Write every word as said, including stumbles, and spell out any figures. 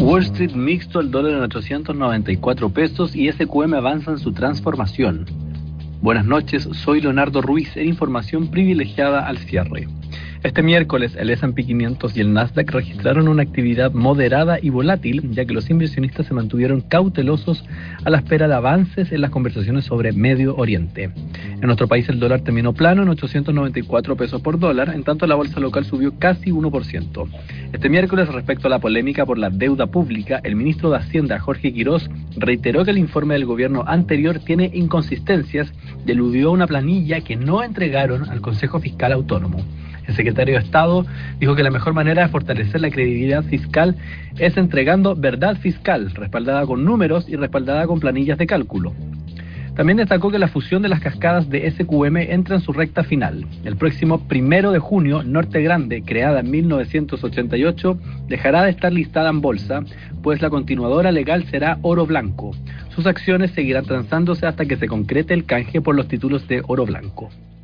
Wall Street mixto, el dólar en ochocientos noventa y cuatro pesos y S Q M avanza en su transformación. Buenas noches, soy Leonardo Ruiz en información privilegiada al cierre. Este miércoles el ese and pe quinientos y el Nasdaq registraron una actividad moderada y volátil, ya que los inversionistas se mantuvieron cautelosos a la espera de avances en las conversaciones sobre Medio Oriente. En nuestro país el dólar terminó plano en ochocientos noventa y cuatro pesos por dólar, en tanto la bolsa local subió casi uno por ciento. Este miércoles, respecto a la polémica por la deuda pública, el ministro de Hacienda, Jorge Quirós, reiteró que el informe del gobierno anterior tiene inconsistencias y eludió una planilla que no entregaron al Consejo Fiscal Autónomo. El secretario de Estado dijo que la mejor manera de fortalecer la credibilidad fiscal es entregando verdad fiscal, respaldada con números y respaldada con planillas de cálculo. También destacó que la fusión de las cascadas de ese cu eme entra en su recta final. El próximo primero de junio, Norte Grande, creada en mil novecientos ochenta y ocho, dejará de estar listada en bolsa, pues la continuadora legal será Oro Blanco. Sus acciones seguirán transándose hasta que se concrete el canje por los títulos de Oro Blanco.